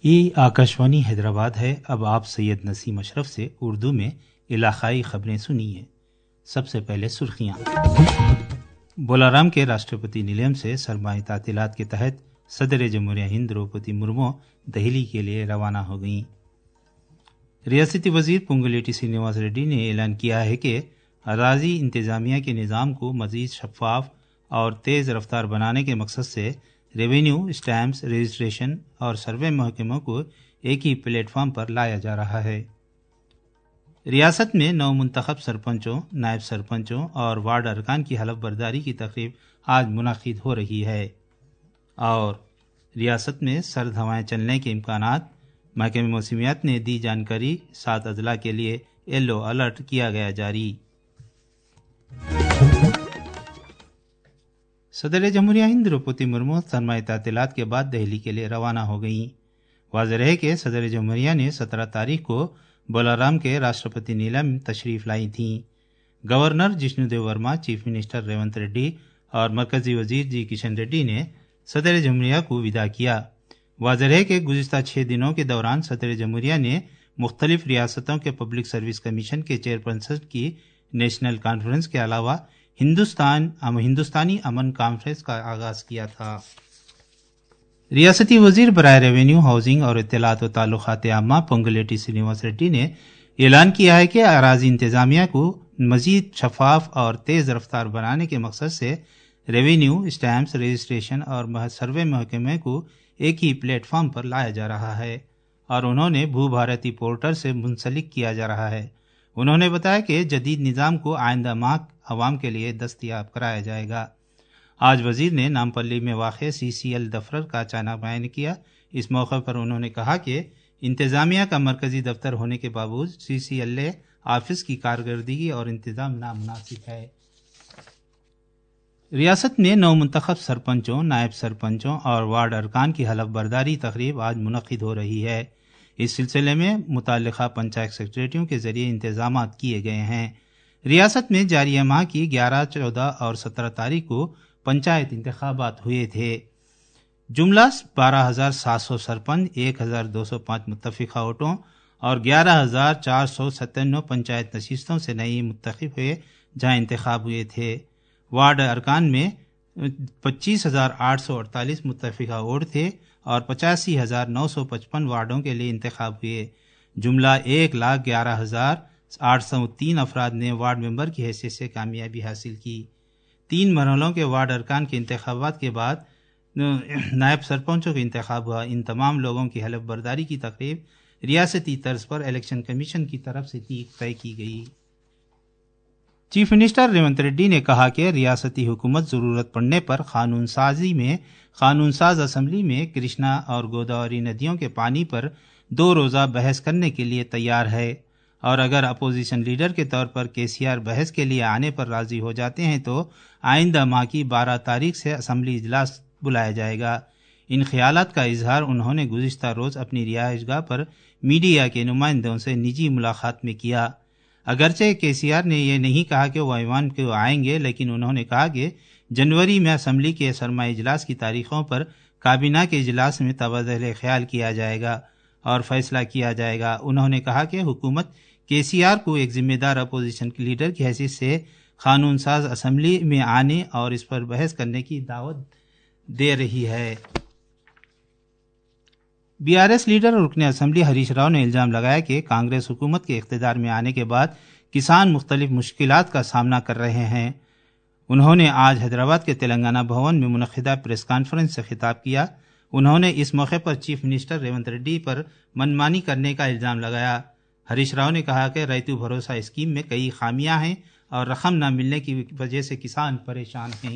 ये आकाशवाणी हैदराबाद है। अब आप सैयद नसीम अशरफ से उर्दू में इलाकाई खबरें सुनिए। सबसे पहले सुर्खियां। बोलाराम के राष्ट्रपति निलयम से सरमाई तातीलात के तहत सदर जमहूरिया हिंद द्रौपदी मुर्मू दिल्ली के लिए रवाना हो गईं। रियासती वजीर पुंगुलेटी श्रीनिवास रेड्डी ने ऐलान किया है कि अराजी इंतजामिया के निज़ाम को मज़ीद शफाफ और तेज़ रफ्तार बनाने के मकसद से रेवेन्यू, स्टैम्प्स, रजिस्ट्रेशन और सर्वे महकमों को एक ही प्लेटफॉर्म पर लाया जा रहा है। रियासत में नवमुंतखब सरपंचों, नायब सरपंचों और वार्ड अरकान की हलफ बर्दारी की तकरीब आज मुनाकिद हो रही है और रियासत में सर्द हवाएं चलने के इम्कानात। महकमे मौसमियात ने दी जानकारी। 7 अजला के लिए येलो अलर्ट किया गया जारी। सदर जमहूरिया हिंद द्रौपदी मुर्मू सरमाई तातीलात के बाद दिल्ली के लिए रवाना हो गईं। वाज़ेह है कि सदर जमहूरिया ने 17 तारीख को बोलाराम के राष्ट्रपति निलयम तशरीफ़ लाई थी। Governor Jishnudev Varma, chief minister Revanth Reddy और मरकजी वजीर जी किशन रेड्डी ने सदर जमहूरिया को विदा किया। वाज़ेह है कि गुज़िश्ता 6 दिनों के दौरान सदर जमहूरिया ने मुख्तलिफ रियासतों के पब्लिक सर्विस कमीशन के चेयरपर्सन की नेशनल कॉन्फ्रेंस के अलावा हिंदुस्तानी अमन कॉन्फ्रेंस का आगाज़ किया था। रियासती वजीर बराए रेवेन्यू, हाउसिंग और इत्तलात व ताल्लुकात आम्मा पुंगुलेटी श्रीनिवास रेड्डी ने ऐलान किया है कि अराजी इंतजामिया को मजीद शफाफ और तेज़ रफ्तार बनाने के मकसद से रेवेन्यू, स्टैम्प्स, रजिस्ट्रेशन और सर्वे महकमे को एक ही प्लेटफॉर्म पर लाया जा रहा है और उन्होंने भू भारती पोर्टल से मुंसलिक किया जा रहा है। उन्होंने बताया कि जदीद निज़ाम को आइंदा माह अवाम के लिए दस्तयाब कराया जाएगा। आज वजीर ने नामपल्ली में वाक़ CCL दफ्तर का चाना बयान किया। इस मौके पर उन्होंने कहा कि इंतज़ामिया का मरकजी दफ्तर होने के बावजूद CCL ऑफिस की कारकर्दगी और इंतज़ाम नामुनासिब है। रियासत में नवमुंतखब सरपंचों, नायब सरपंचों और वार्ड अरकान की हलफ बर्दारी तकरीब आज मुनक़िद हो रही है। इस सिलसिले में मुताल्लिक़ा पंचायत सेक्रेटरियों के जरिए इंतजाम किए गए हैं। रियासत में जारी माह की 11, 14 और 17 तारीख को पंचायत इंतखाबात हुए थे। जुमला 12,700 सरपंच, 1,205 मुत्तफ़िक़ा वोटों और 11,497 पंचायत नशीस्तों से नई मुंतखब हुए जहाँ इंतखाब हुए थे। वार्ड अरकान में 25,848 मुत्तफ़िक़ा वोट थे और 85,955 वार्डों के लिए इंतखाब हुए। जुमला 1,11,803 अफराद ने वार्ड मेंबर की हैसियत से कामयाबी हासिल की। 3 मरहलों के वार्ड अरकान के इंतखाबात के बाद नायब सरपंचों का इंतखाब हुआ। इन तमाम लोगों की हलफ बर्दारी की तकरीब रियासती तर्ज पर इलेक्शन कमीशन की तरफ से तय की गई। चीफ मिनिस्टर रेवंत रेड्डी ने कहा कि रियासती हुकूमत ज़रूरत पड़ने पर कानून साज असम्बली में कृष्णा और गोदावरी नदियों के पानी पर 2 रोज़ा बहस करने के लिए तैयार है और अगर अपोजिशन लीडर के तौर पर KCR बहस के लिए आने पर राज़ी हो जाते हैं तो आइंदा माह की 12 तारीख से असम्बली इजलास बुलाया जाएगा। इन ख्यालात का इजहार उन्होंने गुज़िश्ता रोज़ अपनी रिहाइशगाह पर मीडिया के नुमाइंदों से निजी मुलाकात में किया। अगरचे KCR ने यह नहीं कहा कि वो ऐवान को आएंगे, लेकिन उन्होंने कहा कि जनवरी में असम्बली के सरमाई इजलास की तारीखों पर काबीना के इजलास में तबादला ख्याल किया जाएगा और फैसला किया जाएगा। उन्होंने कहा कि हुकूमत KCR को एक जिम्मेदार अपोजिशन लीडर की हैसियत से कानून साज असम्बली में आने और इस पर बहस करने की दावत दे रही है। BRS लीडर और रुकन असम्बली हरीश राव ने इल्ज़ाम लगाया कि कांग्रेस हुकूमत के इख्तिदार में आने के बाद किसान मुख्तलिफ मुश्किलात का सामना कर रहे हैं। उन्होंने आज हैदराबाद के तेलंगाना भवन में मुनक़िदा प्रेस कॉन्फ्रेंस से खिताब किया। उन्होंने इस मौके पर चीफ मिनिस्टर रेवंत रेड्डी पर मनमानी करने का इल्ज़ाम लगाया। हरीश राव ने कहा कि रैतु भरोसा स्कीम में कई खामियां हैं और रकम न मिलने की वजह से किसान परेशान हैं।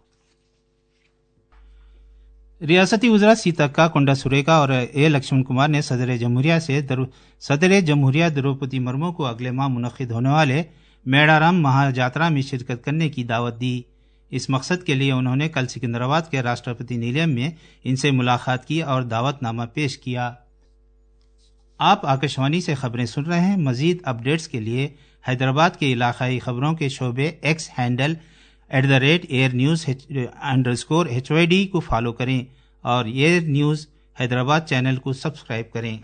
रियासती वज़रा सीतक्का कोंडा सुरेखा और लक्ष्मण कुमार ने सदर जमहूरिया द्रौपदी मुर्मू को अगले माह मुनक़िद होने वाले मेड़ाराम महायात्रा में शिरकत करने की दावत दी। इस मकसद के लिए उन्होंने कल सिकंदराबाद के राष्ट्रपति निलयम में इनसे मुलाकात की और दावतनामा पेश किया। आप आकाशवाणी से खबरें सुन रहे हैं। मजीद अपडेट्स के लिए हैदराबाद के इलाकाई खबरों के शोबे X हैंडल @airnews_HYD को फॉलो करें और एयर न्यूज़ حیدرآباد چینل کو سبسکرائب کریں۔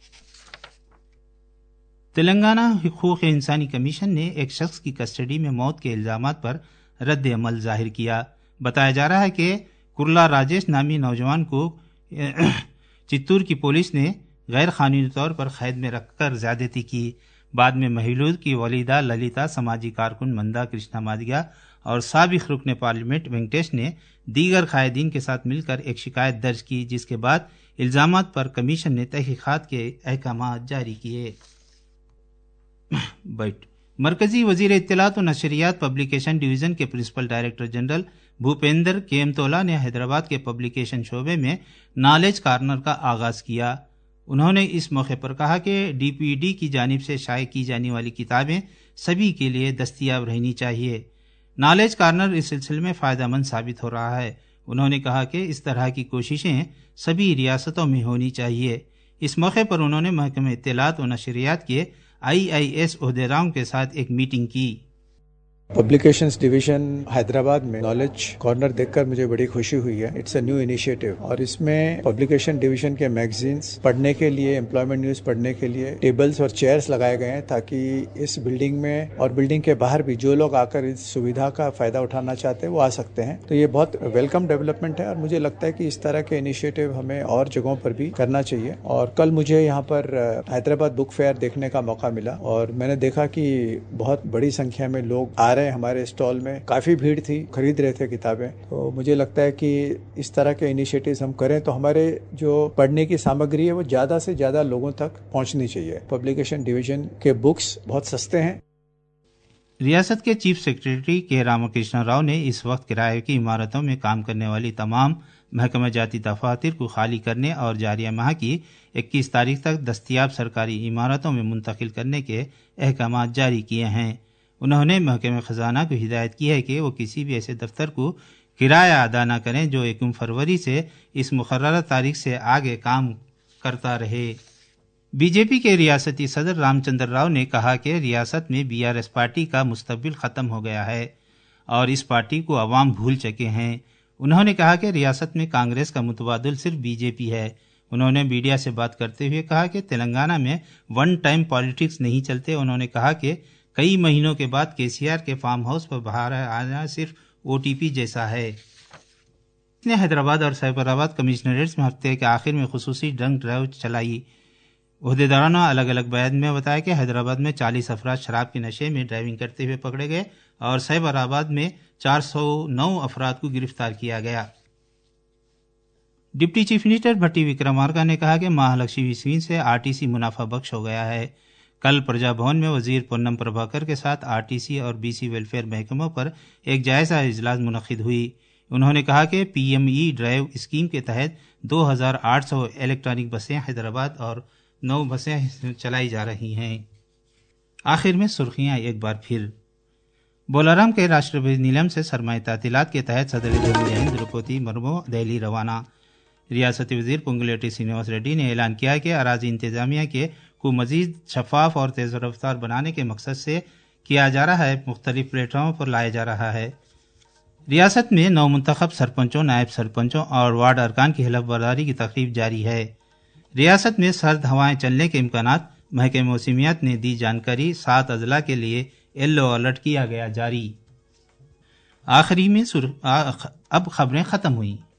تلنگانہ حقوق انسانی کمیشن نے ایک شخص کی کسٹڈی میں موت کے الزامات پر رد عمل ظاہر کیا۔ بتایا جا رہا ہے کہ کرلا راجیش نامی نوجوان کو چتور کی پولیس نے غیر قانونی طور پر قید میں رکھ کر زیادتی کی۔ بعد میں مہیلود کی والدہ للیتا، سماجی کارکن مندا کرشنا مادگیا اور سابق رکن پارلیمنٹ وینکٹیش نے دیگر قائدین کے ساتھ مل کر ایک شکایت درج کی، جس کے بعد الزامات پر کمیشن نے تحقیقات کے احکامات جاری کیے۔ مرکزی وزیر اطلاعات و نشریات پبلیکیشن ڈویژن کے principal director general Bhupender Kemtola نے حیدرآباد کے پبلیکیشن شعبے میں نالج کارنر کا آغاز کیا۔ انہوں نے اس موقع پر کہا کہ ڈی پی ڈی کی جانب سے شائع کی جانے والی کتابیں سبھی کے لیے دستیاب رہنی چاہیے۔ نالج کارنر اس سلسلے میں فائدہ مند ثابت ہو رہا ہے۔ انہوں نے کہا کہ اس طرح کی کوششیں سبھی ریاستوں میں ہونی چاہیے۔ اس موقع پر انہوں نے محکمہ اطلاعات و نشریات کے IIS عہدیداروں کے ساتھ ایک میٹنگ کی۔ پبلیکیشنز ڈویژن حیدرآباد میں نالج کارنر دیکھ کر مجھے بڑی خوشی ہوئی ہے۔ اٹس اے نیو انیشیٹو، اور اس میں پبلیکیشن ڈویژن کے میگزینز پڑھنے کے لیے، امپلائمنٹ نیوز پڑھنے کے لیے ٹیبلز اور چیئرز لگائے گئے ہیں، تاکہ اس بلڈنگ میں اور بلڈنگ کے باہر بھی جو لوگ آ کر اس سویدھا کا فائدہ اٹھانا چاہتے ہیں وہ آ سکتے ہیں۔ تو یہ بہت ویلکم ڈیولپمنٹ ہے، اور مجھے لگتا ہے کہ اس طرح کے انیشیٹو ہمیں اور جگہوں پر بھی کرنا چاہیے۔ اور کل مجھے یہاں پر حیدرآباد بک فیئر دیکھنے کا موقع ملا، اور میں نے دیکھا کہ بہت بڑی سنکھیا میں لوگ آ رہے ہیں۔ ہمارے اسٹال میں کافی بھیڑ تھی، خرید رہے تھے کتابیں۔ تو مجھے لگتا ہے کہ اس طرح کے انیشیٹوز ہم کریں تو ہمارے جو پڑھنے کی سامگری ہے وہ زیادہ سے زیادہ لوگوں تک پہنچنی چاہیے۔ پبلیکیشن ڈویژن کے بکس بہت سستے ہیں۔ ریاست کے چیف سیکریٹری کے رام کرشنا راؤ نے اس وقت کرائے کی عمارتوں میں کام کرنے والی تمام محکمہ جاتی دفاتر کو خالی کرنے اور جاریہ ماہ کی 21 تاریخ تک دستیاب سرکاری عمارتوں میں منتقل کرنے کے احکامات جاری کیے ہیں۔ انہوں نے محکمہ خزانہ کو ہدایت کی ہے کہ وہ کسی بھی ایسے دفتر کو کرایہ ادا نہ کریں جو 1 فروری سے اس مقررہ تاریخ سے آگے کام کرتا رہے۔ بی جے پی کے ریاستی صدر رام چندر راؤ نے کہا کہ ریاست میں BRS پارٹی کا مستقبل ختم ہو گیا ہے اور اس پارٹی کو عوام بھول چکے ہیں۔ انہوں نے کہا کہ ریاست میں کانگریس کا متبادل صرف BJP ہے۔ انہوں نے میڈیا سے بات کرتے ہوئے کہا کہ تلنگانہ میں ون ٹائم پالیٹکس نہیں چلتے۔ انہوں نے کہا کہ کئی مہینوں کے بعد KCR کے فارم ہاؤس پر باہر آنا صرف OTP جیسا ہے۔ اس نے حیدرآباد اور سیبرآباد کمشنریٹس میں ہفتے کے آخر میں خصوصی ڈرنک ڈرائیو چلائی۔ عہدیداروں نے الگ الگ بیان میں بتایا کہ حیدرآباد میں 40 افراد شراب کے نشے میں ڈرائیونگ کرتے ہوئے پکڑے گئے اور سیبرآباد میں 409 افراد کو گرفتار کیا گیا۔ Deputy chief minister Bhatti Vikramarka نے کہا کہ مہالکشمی اسکیم سے RTC منافع بخش ہو گیا ہے۔ کل پرجا بھون میں وزیر پونم پربھاکر کے ساتھ RTC اور BC ویلفیئر محکموں پر ایک جائزہ اجلاس منعقد ہوئی۔ انہوں نے کہا کہ PME ڈرائیو اسکیم کے تحت 2800 الیکٹرانک بسیں حیدرآباد اور 9 بسیں چلائی جا رہی ہیں۔ آخر میں سرخیاں ایک بار پھر۔ بولارام کے راشٹرپتی نیلم سے سرمایہ تعطیلات کے تحت صدر جمہوریہ ہند دروپدی مرمو دہلی روانہ۔ ریاستی وزیر پونگلیٹی سرینواس ریڈی نے اعلان کیا کہ اراضی انتظامیہ کو مزید شفاف اور تیز رفتار بنانے کے مقصد سے کیا جا رہا ہے، مختلف پلیٹ فارموں پر لایا جا رہا ہے۔ ریاست میں نو منتخب سرپنچوں، نائب سرپنچوں اور وارڈ ارکان کی حلف برداری کی تقریب جاری ہے۔ ریاست میں سرد ہوائیں چلنے کے امکانات، محکمہ موسمیات نے دی جانکاری۔ 7 اضلاع کے لیے یلو الرٹ کیا گیا جاری۔ آخری میں اب خبریں ختم ہوئیں۔